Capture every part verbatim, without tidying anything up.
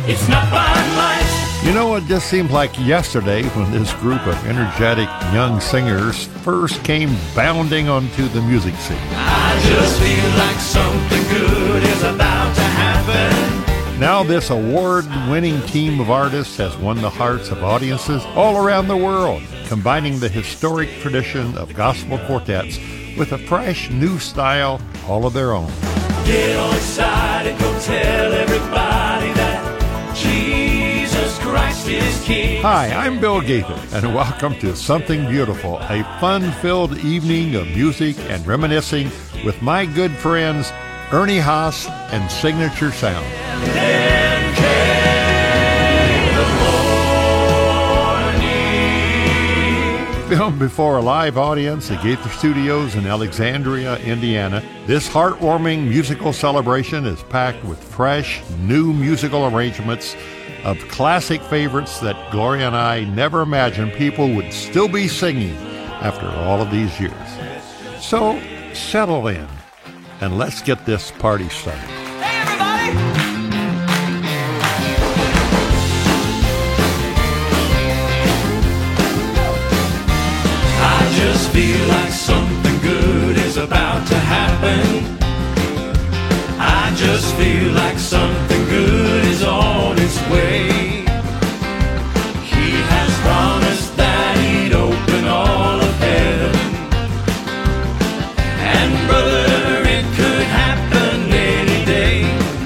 It's not by might. You know, it just seemed like yesterday when this group of energetic young singers first came bounding onto the music scene. I just feel like something good is about to happen. Now this award-winning team of artists has won the hearts of audiences all around the world, combining the historic tradition of gospel quartets with a fresh new style all of their own. Get all excited, go tell everybody that Jesus Christ is King. Hi, I'm Bill Gaither, and welcome to Something Beautiful, a fun-filled evening of music and reminiscing with my good friends Ernie Haas and Signature Sound. Then came the morning. Filmed before a live audience at Gaither Studios in Alexandria, Indiana, this heartwarming musical celebration is packed with fresh, new musical arrangements of classic favorites that Gloria and I never imagined people would still be singing after all of these years. So, settle in, and let's get this party started. Hey, everybody! I just feel like something good is about to happen. I just feel like something good is on its way. He has promised that he'd open all of heaven. And brother, it could happen any day.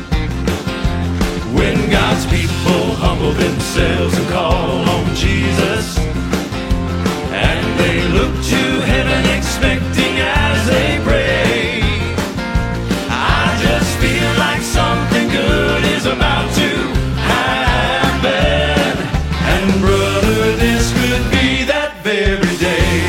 When God's people humble themselves and call on Jesus, and they look to heaven expecting as they pray. I just feel like something good is about to happen. And brother, this could be that very day.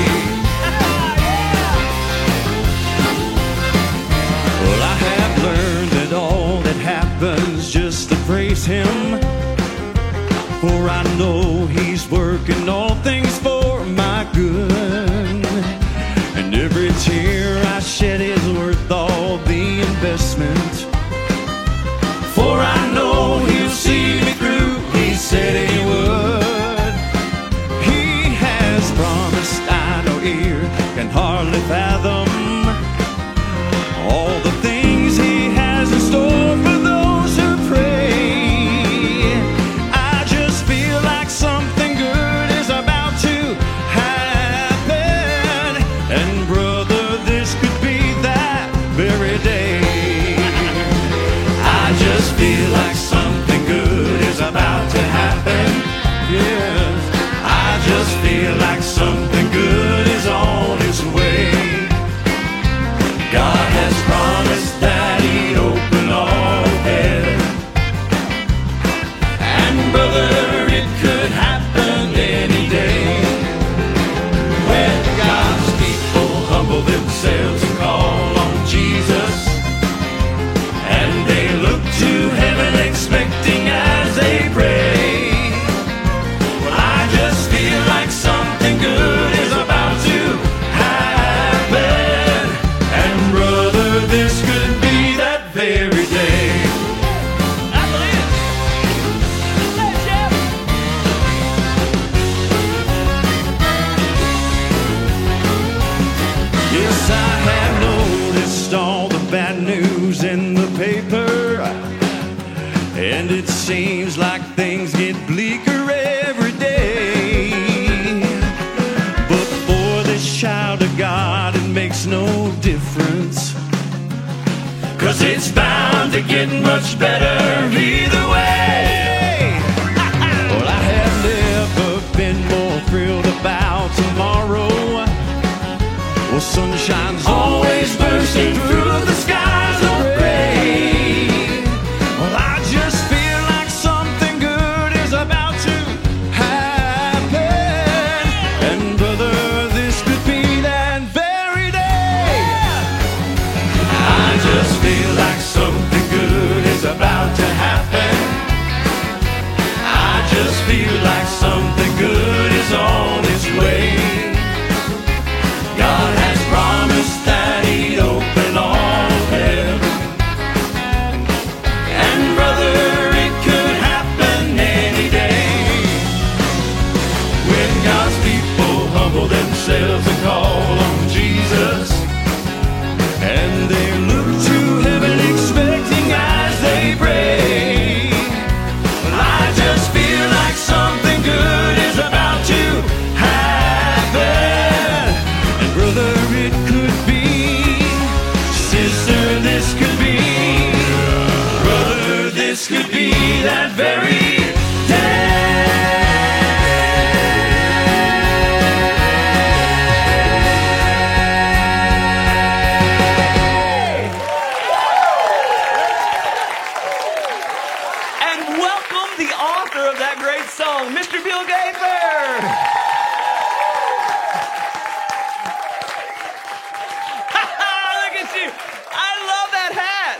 Well, I have learned that all that happens just to praise Him. For I know He's working all things for my good. And every tear I shed is worth all the investment. For I know He'll see me through, He said He would. He has promised, I no ear can hardly fathom all the things He has in store for those who pray. I just feel like something good is about to happen. And brother, this could be that very day. I just feel like something good is about to happen. Yes, I just feel like something good is on its way. God has promised that He'd open all heaven. And brother, it could happen any day. When God's people humble themselves and call on Jesus, and they look to heaven expecting as they pray. Well, I just feel like something good is about to happen. And brother, this could be that very day. I believe it. Yes, I have noticed all the bad news in the paper, and it seems like things get bleaker every day. But for this child of God, it makes no difference, 'cause it's bound to get much better either way. Well, I have never been more thrilled about tomorrow. Well, sunshine's always bursting through the skies of gray. Well, I just feel like something good is about to happen. And brother, this could be that very day. I just feel like something good is about humble themselves and call on Jesus. And they look to heaven expecting as they pray. Well, I just feel like something good is about to happen. And brother, it could be. Sister, this could be. Brother, this could be that very Mister Bill Gaither! Look at you! I love that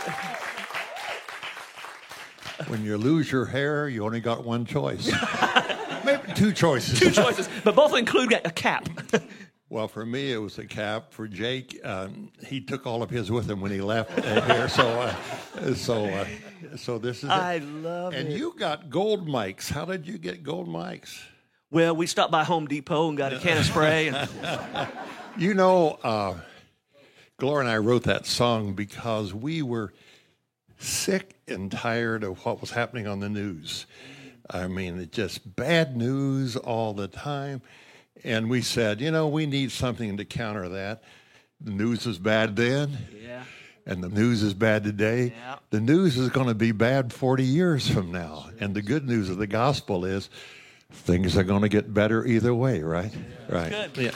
hat! When you lose your hair, you only got one choice. Maybe two choices. Two choices, but both include a cap. Well, for me, it was a cap. For Jake, um, he took all of his with him when he left uh, here. So, uh, so, uh, so this is. I it. love and it. And you got gold mics. How did you get gold mics? Well, we stopped by Home Depot and got a can of spray. And you know, uh, Gloria and I wrote that song because we were sick and tired of what was happening on the news. I mean, it's just bad news all the time. And we said, you know, we need something to counter that. The news was bad then. Yeah. And the news is bad today. Yeah. The news is going to be bad forty years from now. And the good news of the gospel is things are going to get better either way, right? Yeah. Right. Good. Yeah.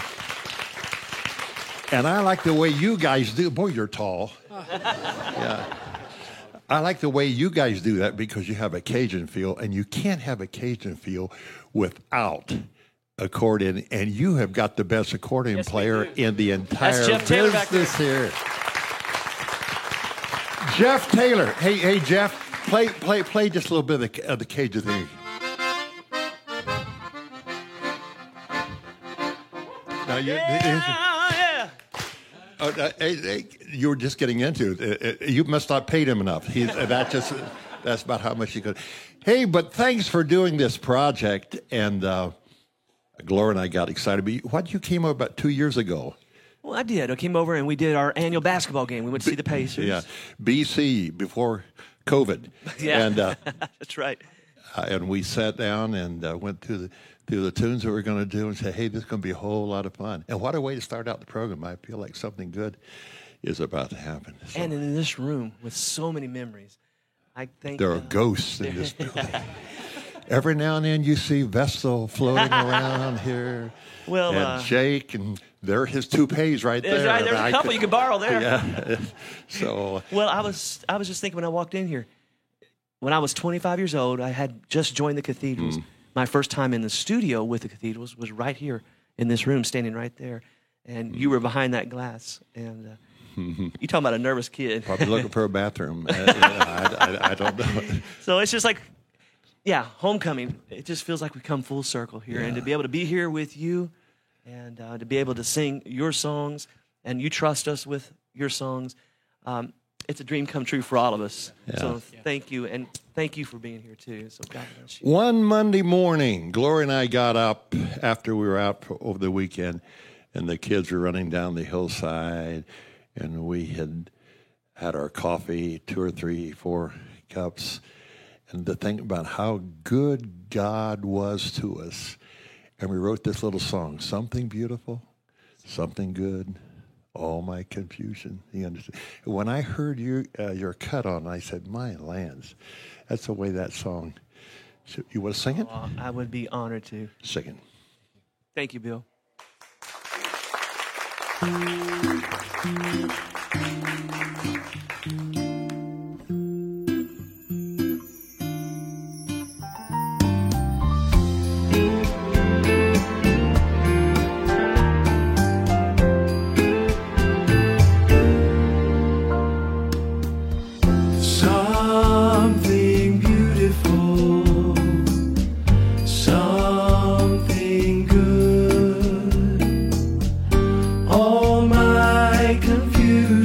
And I like the way you guys do. Boy, you're tall. Yeah. I like the way you guys do that because you have a Cajun feel, and you can't have a Cajun feel without accordion, and you have got the best accordion yes, player in the entire That's Jeff Taylor back business here. Jeff Taylor. Hey, hey, Jeff, play, play, play just a little bit of the, of the Cajun thing. Now you, yeah, yeah. uh, uh, hey, hey, you were just getting into it. Uh, uh, you must not paid him enough. He, uh, that just that's about how much you could. Hey, but thanks for doing this project, and uh, Gloria and I got excited. But what you came up about two years ago? Well, I did. I came over and we did our annual basketball game. We went to see the Pacers. Yeah, B C before COVID. Yeah, and, uh, that's right. Uh, and we sat down and uh, went through the through the tunes that we we're going to do and said, hey, this is going to be a whole lot of fun. And what a way to start out the program. I feel like something good is about to happen. So, and in this room with so many memories, I think there are uh, ghosts in this building. Every now and then you see Vestal floating around here. Well, and uh, Jake, and there are his toupees right there's, there. Right, there's a couple could, you could borrow there. Yeah. So. Well, I was I was just thinking when I walked in here, when I was twenty-five years old, I had just joined the Cathedrals. Mm. My first time in the studio with the Cathedrals was right here in this room, standing right there. And mm. you were behind that glass. And uh, mm-hmm. you talking about a nervous kid. Probably looking for a bathroom. uh, I, I, I don't know. So it's just like, yeah, homecoming. It just feels like we come full circle here. Yeah. And to be able to be here with you and uh, to be able to sing your songs, and you trust us with your songs, um, it's a dream come true for all of us. Yeah. So thank you, and thank you for being here too. So God bless you. One Monday morning, Gloria and I got up after we were out for, over the weekend, and the kids were running down the hillside, and we had had our coffee, two or three, four cups, and to think about how good God was to us. And we wrote this little song, Something Beautiful, Something Good, All My Confusion. You understand? When I heard you, uh, your cut on, I said, my lands, that's the way that song. So you want to sing it? Oh, I would be honored to. Sing it. Thank you, Bill. All my confusion.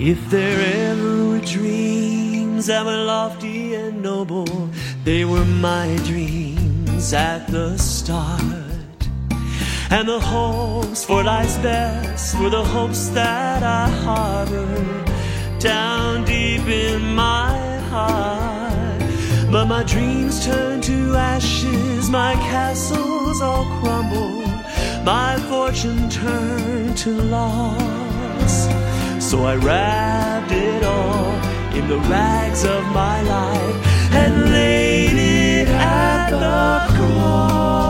If there ever were dreams that were lofty and noble, they were my dreams at the start. And the hopes for life's best were the hopes that I harbored down deep in my heart. But my dreams turned to ashes, my castles all crumbled, my fortune turned to loss. So I wrapped it all in the rags of my life and laid it at the cross.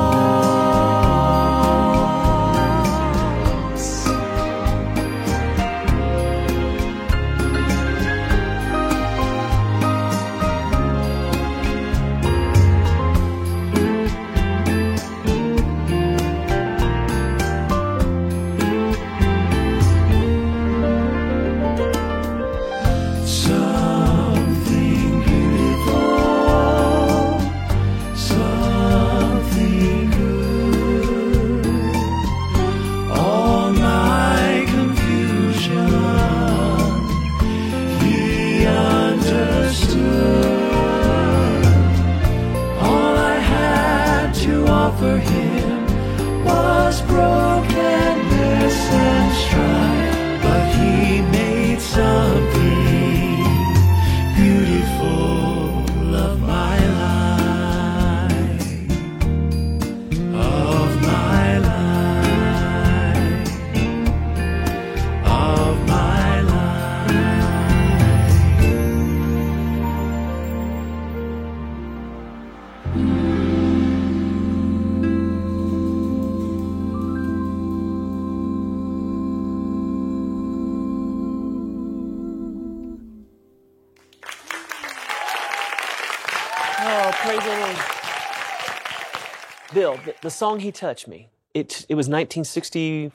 Bill, the, the song "He Touched Me," it it was nineteen sixty.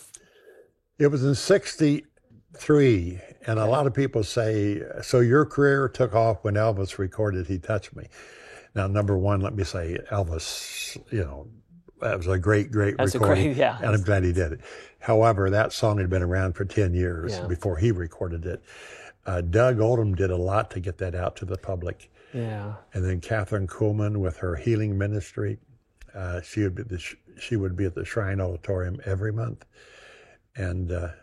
It was in sixty-three, and a lot of people say, so your career took off when Elvis recorded "He Touched Me." Now, number one, let me say, Elvis, you know, that was a great, great That's recording, a great, yeah. and I'm glad he did it. However, that song had been around for ten years Yeah. before he recorded it. Uh, Doug Oldham did a lot to get that out to the public. Yeah. And then Catherine Kuhlman with her healing ministry. Uh, she would be the, she would be at the Shrine Auditorium every month, and uh,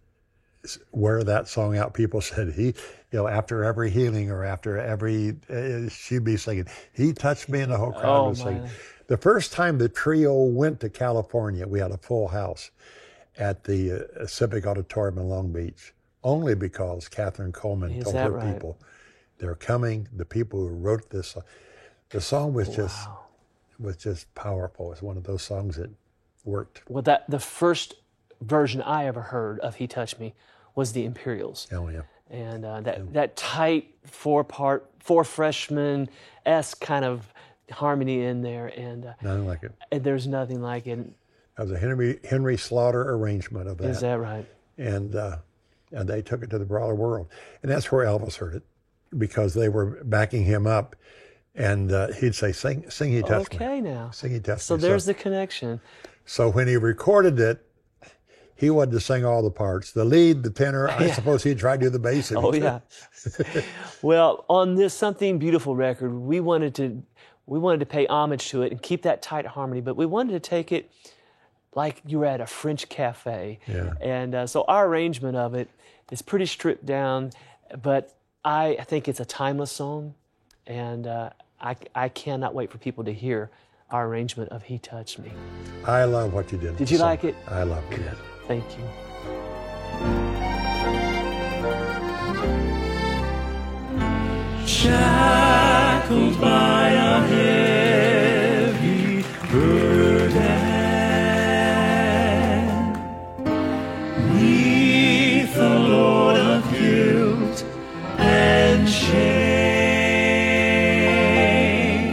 wear that song out. People said he, you know, after every healing or after every, uh, she'd be singing, "He touched me," and the whole crowd Oh, was singing. my. The first time the trio went to California, we had a full house at the uh, Civic Auditorium in Long Beach, only because Catherine Coleman Is told that her right? people, they're coming. The people who wrote this, the song was just. Wow. was just powerful. It's one of those songs that worked. Well, that the first version I ever heard of "He Touched Me" was the Imperials, Oh yeah. and uh, that that tight four part, four freshman esque kind of harmony in there, and, uh, Nothing like it. and there's nothing like it. That was a Henry Henry Slaughter arrangement of that. Is that right? And uh, and they took it to the broader world. And that's where Elvis heard it, because they were backing him up. And uh, he'd say, sing, sing, he touched me. Okay, now. Sing, he touched So me. there's the connection. So when he recorded it, he wanted to sing all the parts. The lead, the tenor, I Yeah. suppose he'd try to do the bass. if he Oh could. yeah. Well, on this Something Beautiful record, we wanted to we wanted to pay homage to it and keep that tight harmony, but we wanted to take it like you were at a French cafe. Yeah. And uh, so our arrangement of it is pretty stripped down, but I think it's a timeless song, and uh, I, I cannot wait for people to hear our arrangement of "He Touched Me." I love what you did. Did you So, like it? I love it. Thank you. Shackled by a heavy burden, neath the load of guilt and shame,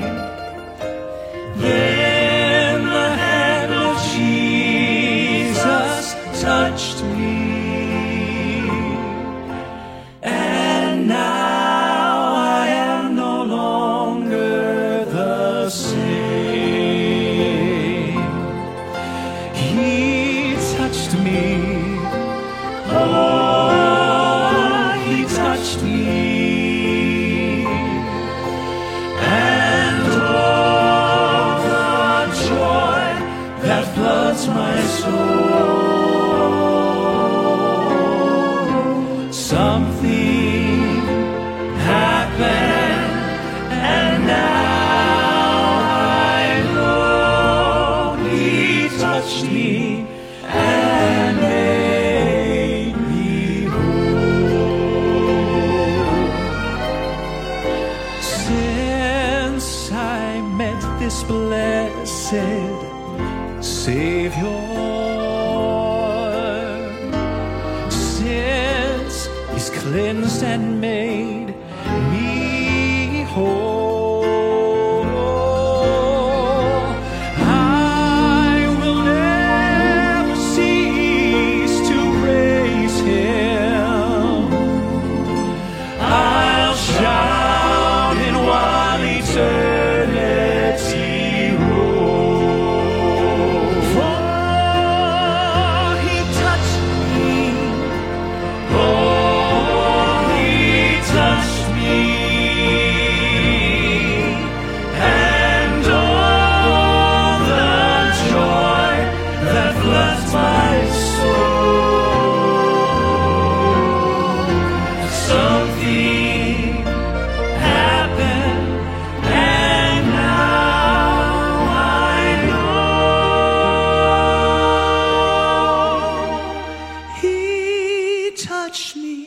then the hand of Jesus touched me, and now he touched me. Oh, my soul. Something happened, and now I know He touched me and made me whole. Since I met this blessed Savior, since He's cleansed and made me whole, I will never cease to praise Him. I'll shout in while eternity rolls. For He touched me, oh, He touched me, and all the joy that floods my soul. Something happened, and now I know He touched me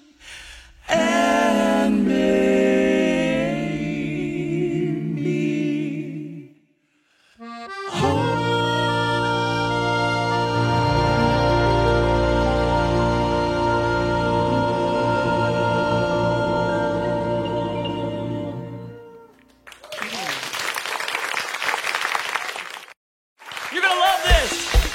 and made me whole. You're gonna love this.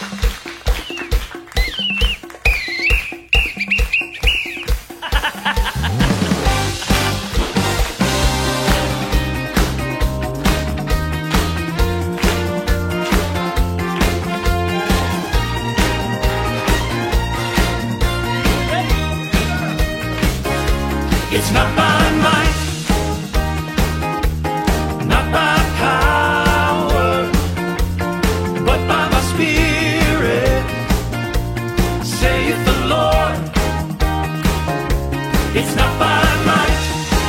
It's not by might, not by power, but by my Spirit, saith the Lord. It's not by might,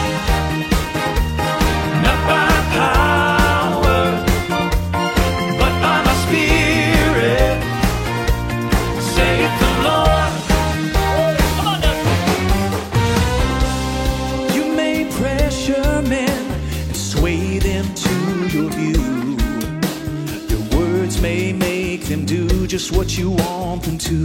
not by power, but by my Spirit, saith the Lord. Come on now. You may pressure men and sway them to your view. Your words may make them do just what you want them to.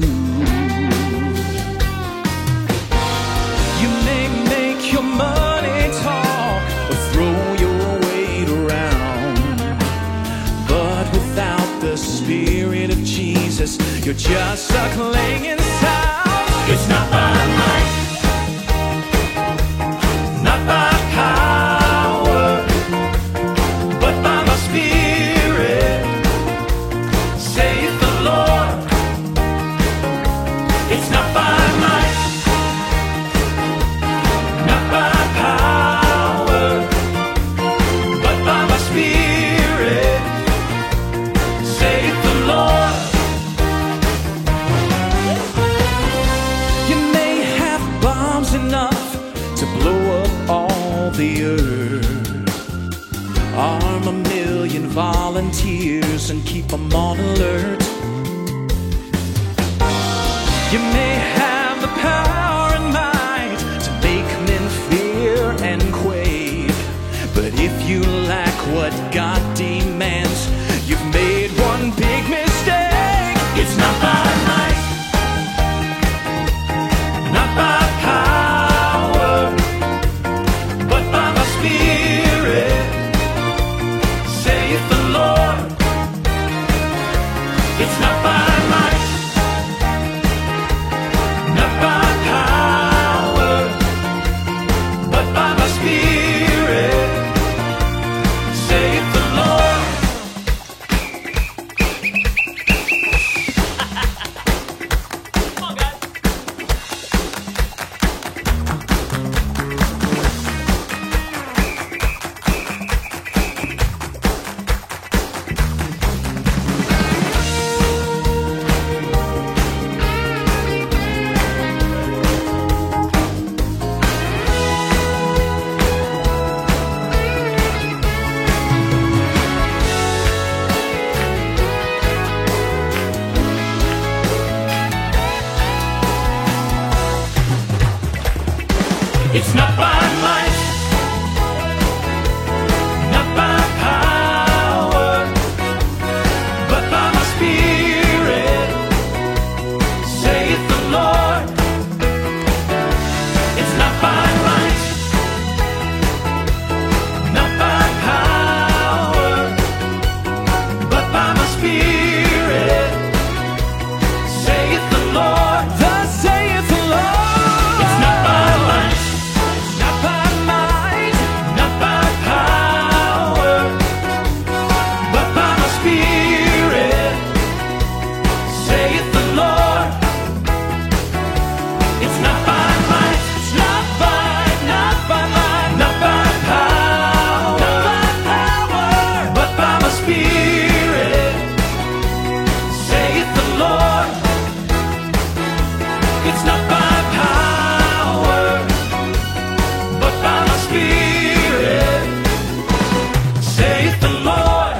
You may make your money talk or throw your weight around, but without the Spirit of Jesus, you're just a clanging sound. It's not by might, not by power, but by my Spirit, saith the Lord. It's not by might, not by power, but by my Spirit, saith the Lord. You may have bombs enough to blow up all the earth, arm a million volunteers and keep them on alert. You may have the power and might to make men fear and quake, but if you lack what God demands, you've made one big mistake. It's not by might, not by power, but by my Spirit, saith the Lord. It's not by might, not by power, but by my Spirit, saith the Lord. Come on, guys. It's not by might, not by power, but by my Spirit, saith the Lord. It's not by might, not by power, but by my Spirit, saith the Lord. Thus saith the Lord. It's not by might, not by might, not by power, but by my Spirit, saith the Lord. It's not by might, it's not by, not by might, not by power, not by power, but by my Spirit, saith the Lord. It's not by power, but by my Spirit, saith the Lord.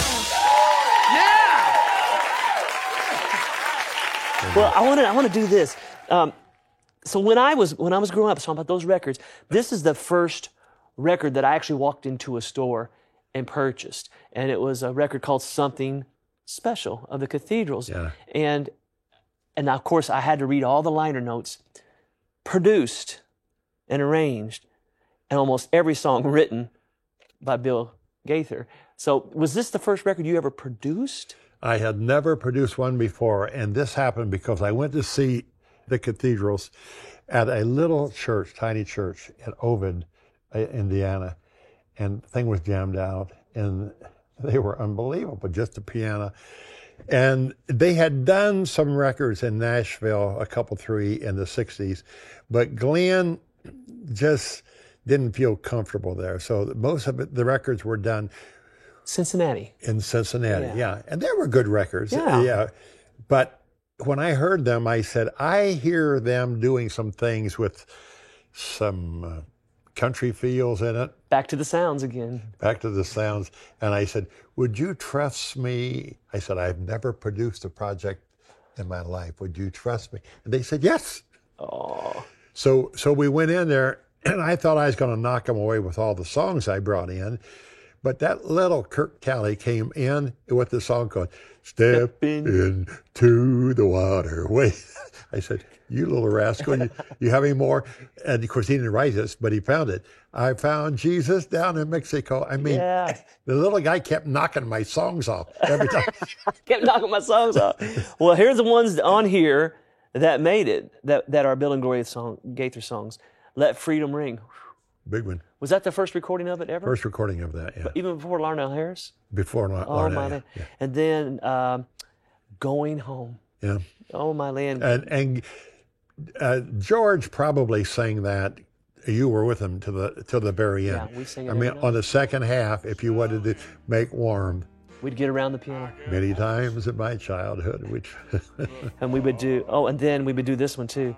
Well, I want to I want to do this. Um, so when I was when I was growing up, talking about those records, this is the first record that I actually walked into a store and purchased, and it was a record called Something Special of the Cathedrals. Yeah. And and of course I had to read all the liner notes, produced and arranged, and almost every song written by Bill Gaither. So was this the first record you ever produced? I had never produced one before, and this happened because I went to see the Cathedrals at a little church, tiny church in Ovid, uh, Indiana, and the thing was jammed out, and they were unbelievable, just the piano. And they had done some records in Nashville, a couple, three in the sixties, but Glenn just didn't feel comfortable there. So most of it, the records were done Cincinnati. in Cincinnati, Yeah. yeah. And they were good records. Yeah. yeah. But when I heard them, I said, I hear them doing some things with some uh, country feels in it, Back to the sounds again. back to the sounds. And I said, would you trust me? I said, I've never produced a project in my life. Would you trust me? And they said, yes. Oh. So, so we went in there, and I thought I was going to knock them away with all the songs I brought in. But that little Kirk Talley came in with the song called Step Step in. Into the Water. Wait, I said, you little rascal, you, you have any more? And of course, he didn't write this, but he found it. I found Jesus down in Mexico. I mean, Yeah. the little guy kept knocking my songs off every time. Kept knocking my songs off. Well, here's the ones on here that made it, that, that are Bill and Gloria song, Gaither songs. Let Freedom Ring. Big one. Was that the first recording of it ever? First recording of that, yeah. Even before Larnell Harris? Before La- Oh, Larnell, my yeah, land. yeah. And then um, Going Home. yeah. Oh, my land. And and uh, George probably sang that. You were with him to the to the very end. Yeah, we sing it I mean, every on the second half, if you wanted to make warm, We'd get around the piano. many times in my childhood, which And we would do, oh, and then we would do this one too.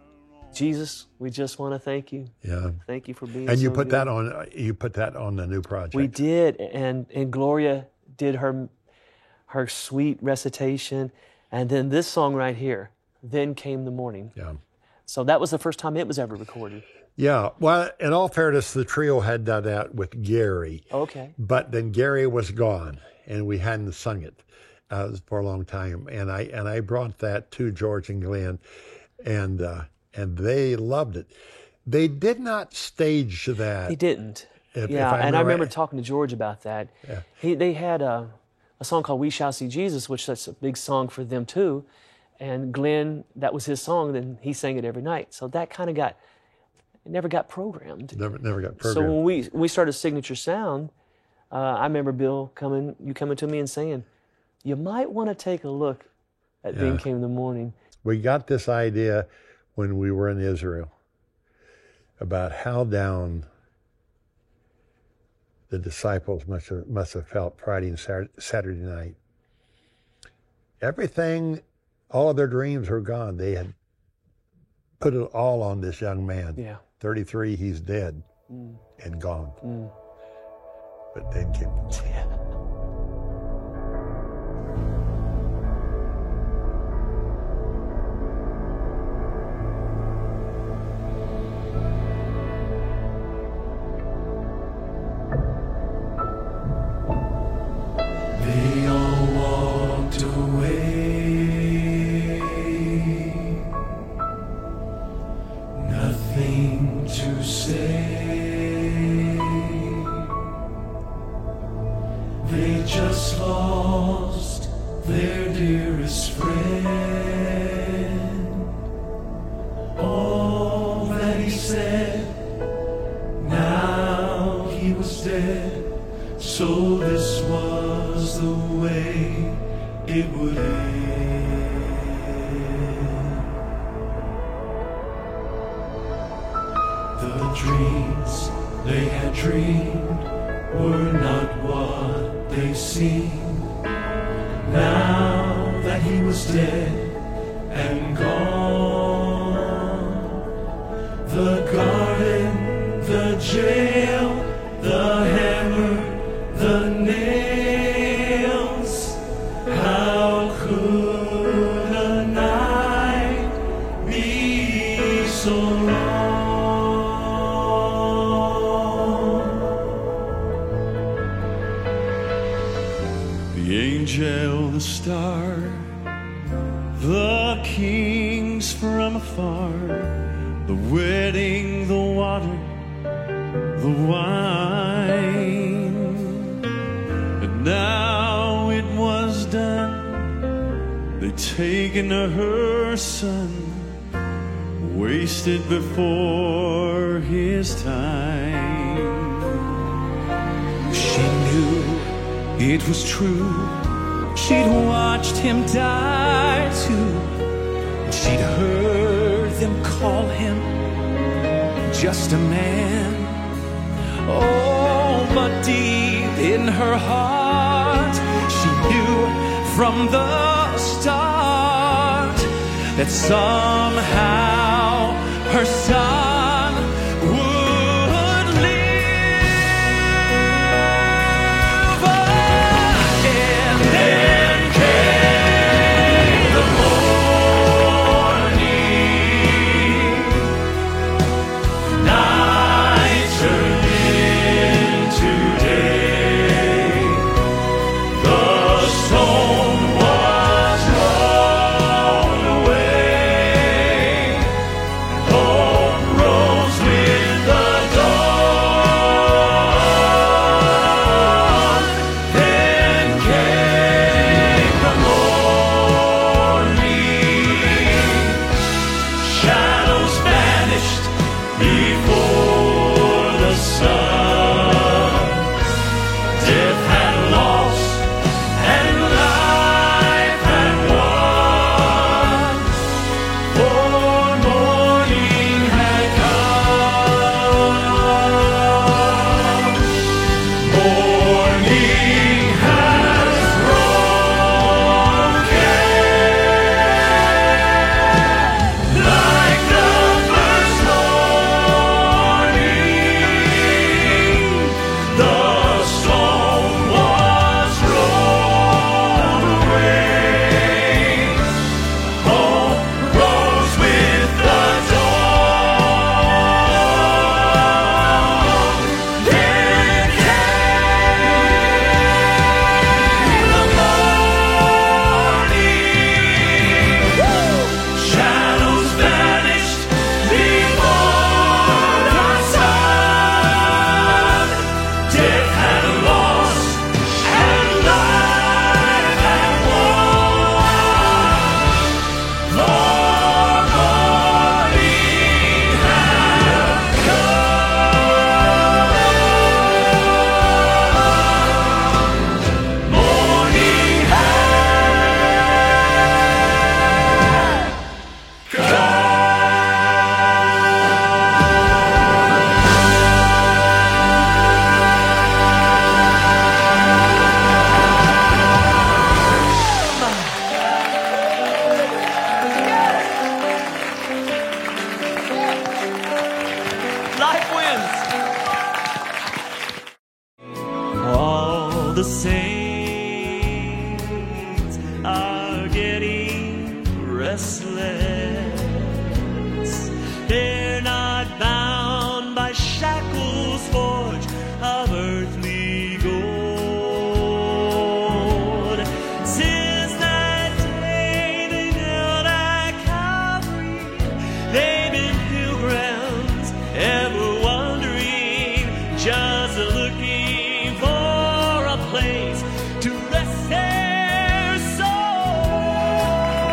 Jesus, we just want to thank you. yeah. Thank you for being And you so put good. that on. You put that on the new project. We did, and and Gloria did her her sweet recitation, and then this song right here, Then Came the Morning. Yeah. So that was the first time it was ever recorded. Yeah. Well, in all fairness, the trio had done that with Gary, Okay. but then Gary was gone, and we hadn't sung it uh, for a long time. And I and I brought that to George and Glenn, and uh, and they loved it. They did not stage that. He didn't. If- yeah, if I and I remember remember right. talking to George about that. Yeah. He they had a a song called We Shall See Jesus, which that's a big song for them too. And Glenn, that was his song, and he sang it every night. So that kind of got, it never got programmed. Never, never got So programmed. when we we started Signature Sound, uh, I remember Bill coming, you coming to me and saying, you might want to take a look at Then Yeah. Came the Morning. We got this idea when we were in Israel about how down the disciples must have, must have felt Friday and Saturday, Saturday night. Everything, all of their dreams were gone. They had put it all on this young man. Yeah. thirty-three, he's dead Mm. and gone. Mm. But then came Yeah. friend. All that he said, now he was dead. So this was the way it would end. The dreams they had dreamed were not what they seemed. Now that he was dead and gone, the garden, the jail, the hammer, the nails, how could a night be so long? The angel, the star, the kings from afar, the wedding, the water, the wine. And now it was done. They'd taken her son, wasted before his time. She knew it was true. She'd watched him die too. She'd heard them call him just a man. Oh, but deep in her heart, she knew from the start that somehow her son would live. And then came the morning, night turned into day. The stone was rolled away. Hope rose with the dawn. Then came the morning. Shadows vanished before the sun. Death had lost and life had won. For morning had come. Morning has broken like the first morning. The stone was rolled away. Hope rose with the dawn. Then came the morning. Shadows vanished before the sun. Death had lost and life had won. Lord, morning had come. Morning had come. Life wins. All the saints are getting restless. They're not bound by shackles forged of earthly gold. Since that day they knelt at Calvary, they've been pilgrims, ever wandering, just looking for a place to rest their souls.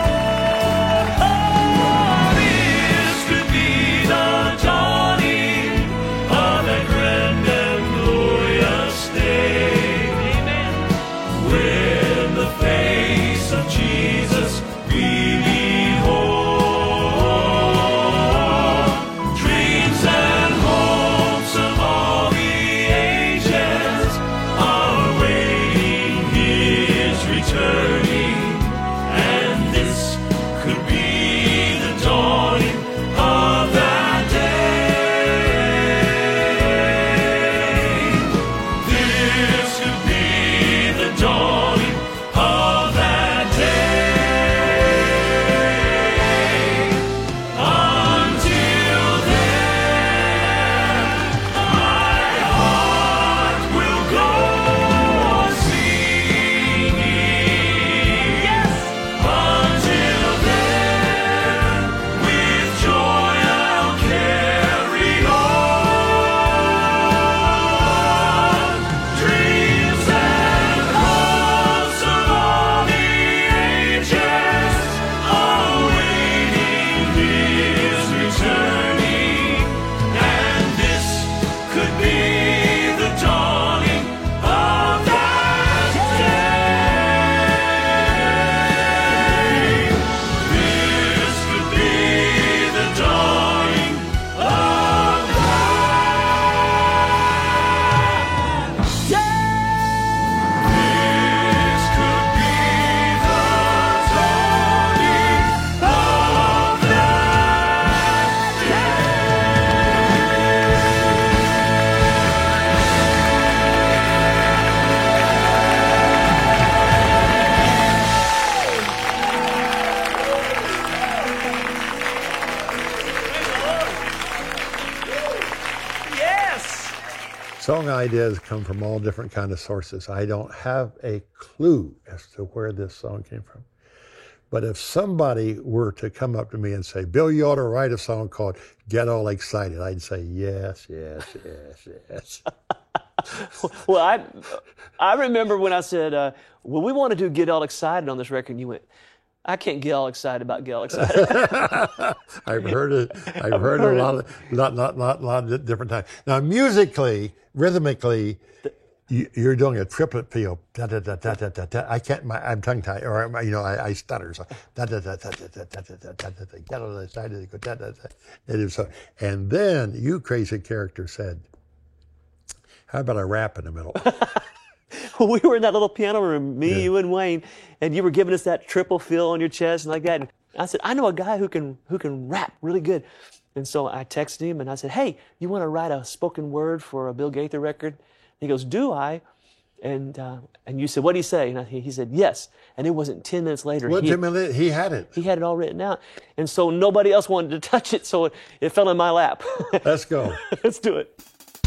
Song ideas come from all different kind of sources. I don't have a clue as to where this song came from. But if somebody were to come up to me and say, Bill, you ought to write a song called Get All Excited, I'd say, yes, yes, yes, yes. Well, I I remember when I said, uh, well, we want to do Get All Excited on this record, and you went, I can't get all excited about Get All Excited. I've heard it. I've, I've heard, heard it a lot, of, lot, lot, lot, lot of different times. Now, musically, rhythmically, you, you're doing a triplet feel. Da, da, da, da, da, da, da. I can't. My, I'm tongue tied, or you know, I, I stutter. So da da da da da da da da da da da. Get all excited. Go da da da. It is so. And then you, crazy character, said, "How about a rap in the middle?" We were in that little piano room, me, yeah. you, and Wayne, and you were giving us that triple fill on your chest and like that. And I said, I know a guy who can who can rap really good. And so I texted him and I said, hey, you want to write a spoken word for a Bill Gaither record? And he goes, do I? And uh, and you said, what did he say? And I, he said, yes. And it wasn't ten minutes later. Well, he, ten minutes, he had it. He had it all written out. And so nobody else wanted to touch it, so it, it fell in my lap. Let's go. Let's do it.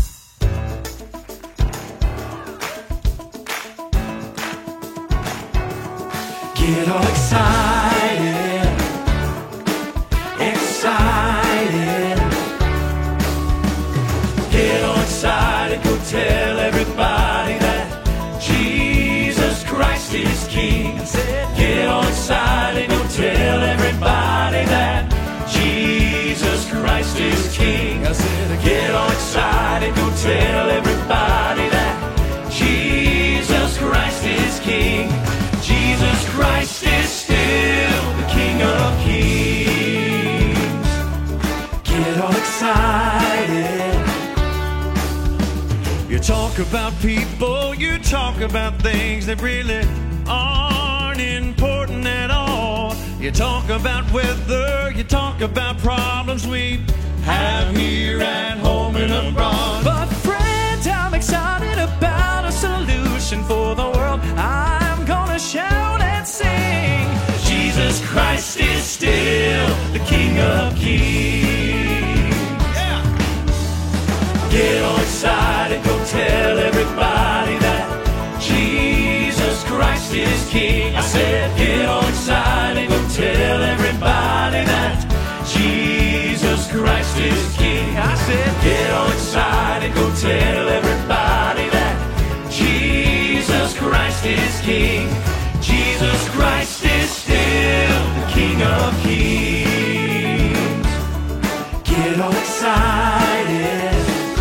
Get all excited, excited. Get all excited, go tell everybody that Jesus Christ is King. Get all excited, go tell everybody that Jesus Christ is King. Get all excited, go tell everybody that Jesus Christ is King. Jesus Christ is still the King of Kings. Get all excited. You talk about people, you talk about things that really aren't important at all. You talk about weather, you talk about problems we have here at home and abroad. But friend, I'm excited about a solution for the world. I'm gonna shout and sing. Jesus Christ is still the King of Kings. Yeah. Get all excited, go tell everybody that Jesus Christ is King. I said, get all excited, go tell everybody that Jesus Christ is King. I said, get all excited, go tell everybody that Jesus Christ is King. Jesus Christ is still the King of Kings. Get all excited.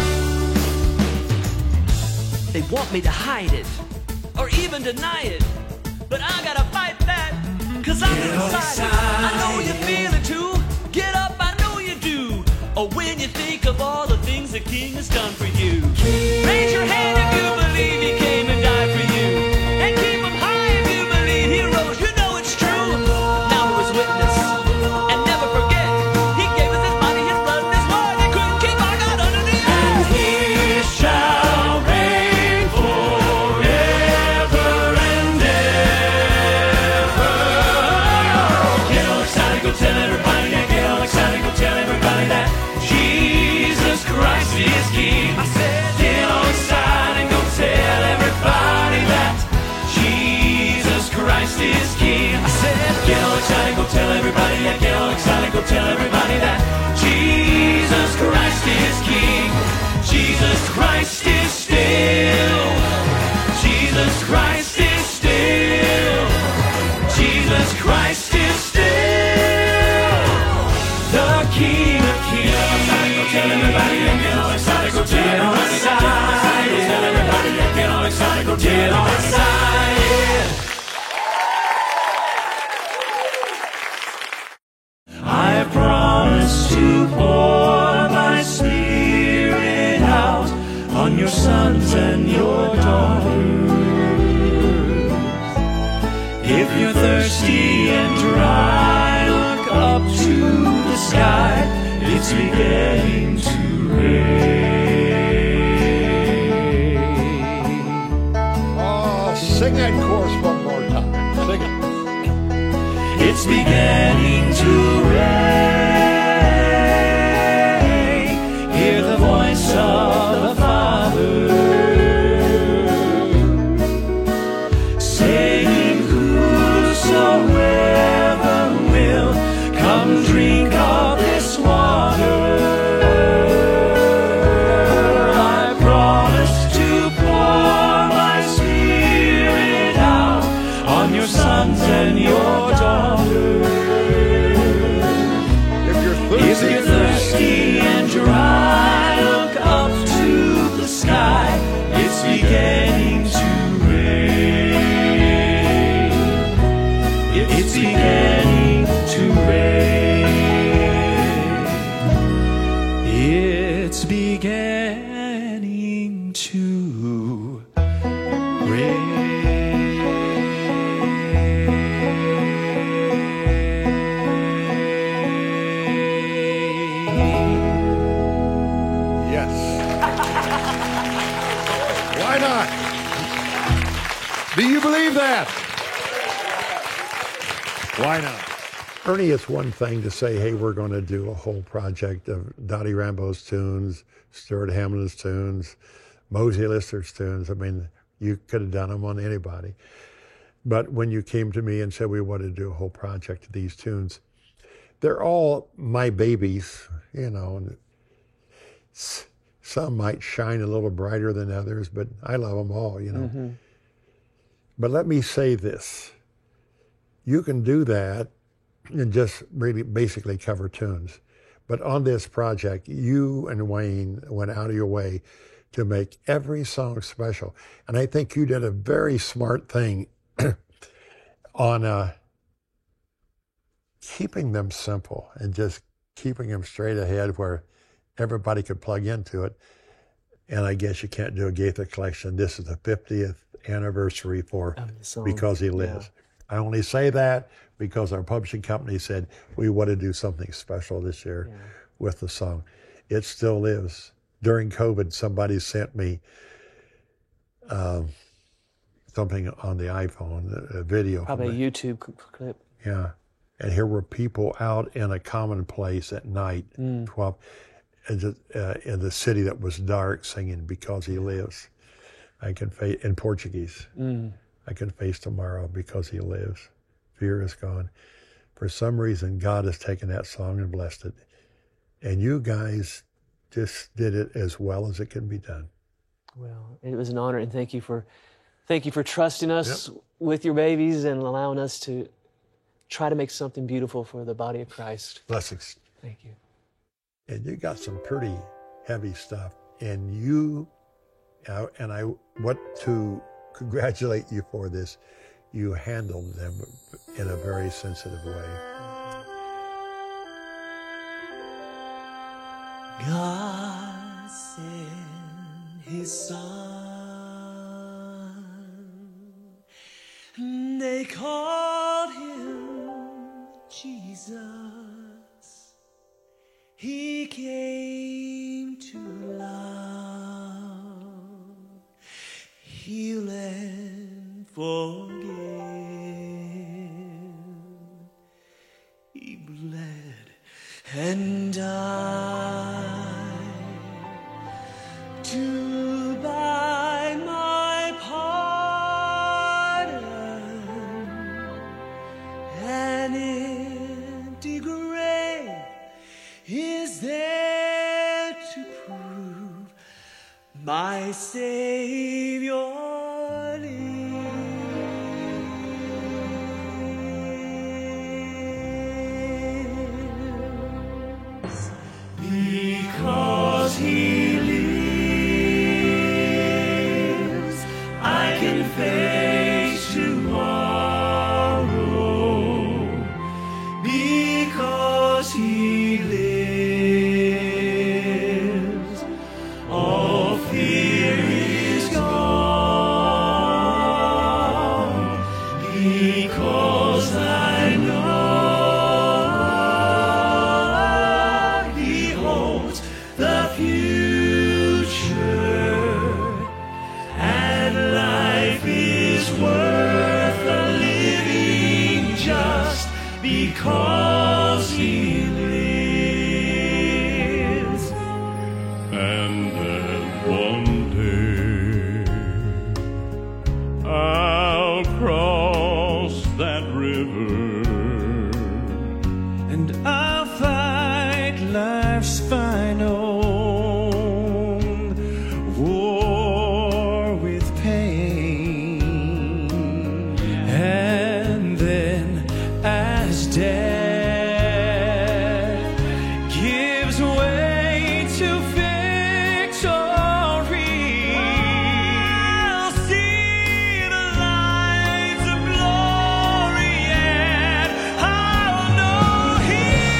They want me to hide it or even deny it, but I gotta fight that, cause I'm excited. excited. I know you feel it too. Get up, I know you do. Or when you think of all the things the King has done for you. Raise your hand if you believe he came and died for you. And keep him high if you believe he rose. You know it's true. Now who is witness? And never forget, he gave us his body, his blood, and his word. They couldn't keep our God under the earth. And he shall reign forever and ever. Get all excited, go tell everybody. Yeah, get all excited, go tell everybody that Jesus Christ is King. I said, get all excited, go tell everybody that Jesus Christ is King. I said, get all excited, go tell everybody. Yeah, get all excited, go tell everybody that Jesus Christ is King. Jesus Christ is still. Jesus Christ is still. Jesus Christ is still the King of Kings. Tell everybody, get all excited, go tell everybody, tell everybody, get all excited, go get all excited. I have promised to pour my Spirit out on your sons and your daughters. If you're thirsty and dry, look up to the sky. It's beginning to rain. Oh, sing that chorus one more time. Sing it. It's beginning to rain. Hear the voice of the Father. you believe that? Why not? Ernie, it's one thing to say, hey, we're going to do a whole project of Dottie Rambo's tunes, Stuart Hamlin's tunes, Mosey Lister's tunes. I mean, you could have done them on anybody. But when you came to me and said we wanted to do a whole project of these tunes, they're all my babies, you know. And some might shine a little brighter than others, but I love them all, you know. Mm-hmm. But let me say this. You can do that and just really basically cover tunes. But on this project, you and Wayne went out of your way to make every song special. And I think you did a very smart thing on uh, keeping them simple and just keeping them straight ahead where everybody could plug into it. And I guess you can't do a Gaither collection. This is the fiftieth anniversary for Because He Lives. Yeah. I only say that because our publishing company said we want to do something special this year yeah. with the song. It still lives. During COVID, somebody sent me um, something on the iPhone, a video. Probably a YouTube clip. Yeah. And here were people out in a common place at night, mm. twelve, in the, uh, in the city that was dark, singing Because He Lives. I can face, in Portuguese, mm. I can face tomorrow because He lives. Fear is gone. For some reason, God has taken that song and blessed it. And you guys just did it as well as it can be done. Well, it was an honor, and thank you for, thank you for trusting us yep. with your babies and allowing us to try to make something beautiful for the body of Christ. Blessings. Thank you. And you got some pretty heavy stuff, and you, uh, and I want to congratulate you for this. You handled them in a very sensitive way. God sent His Son. They called Him Jesus. He came to love, heal and forgive. He bled and died to buy my pardon. An empty grave is there to prove my Savior lives. Because He lives, I can face tomorrow. Because He lives, all fear is gone. Because I know He holds the future, and life is worth the living just because He lives. And then one day I'll cross that river, and I'll fight life's final war with pain. And then as death gives way to victory, I'll see the lights of glory, and I'll know He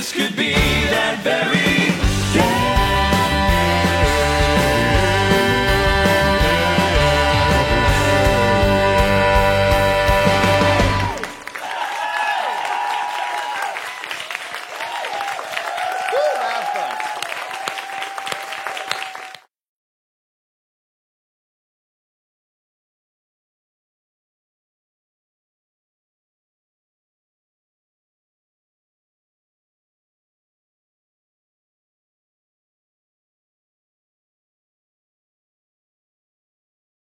this could be